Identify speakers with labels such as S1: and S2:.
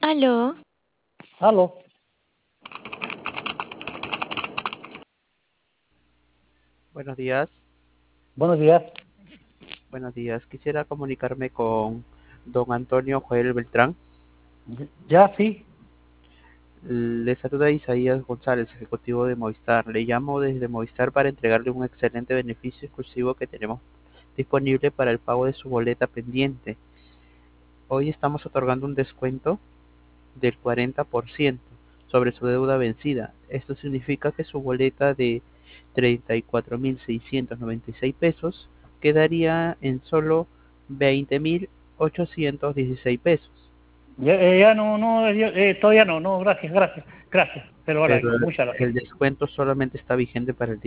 S1: Aló,
S2: Aló,
S3: Buenos días,
S2: buenos días.
S3: buenos días. Quisiera comunicarme con don Antonio Joel Beltrán.
S2: Ya, sí.
S3: Le saluda Isaías González, ejecutivo de Movistar. Le llamo desde Movistar para entregarle un excelente beneficio exclusivo que tenemos disponible para el pago de su boleta pendiente. Hoy estamos otorgando un descuento del 40% sobre su deuda vencida. Esto significa que su boleta de 34.696 pesos quedaría en solo 20.816 pesos.
S2: Ya, ya no, no, todavía no, no, gracias, gracias, gracias. Te lo
S3: Pero
S2: agradezco, muchas
S3: el
S2: gracias.
S3: descuento solamente está vigente para el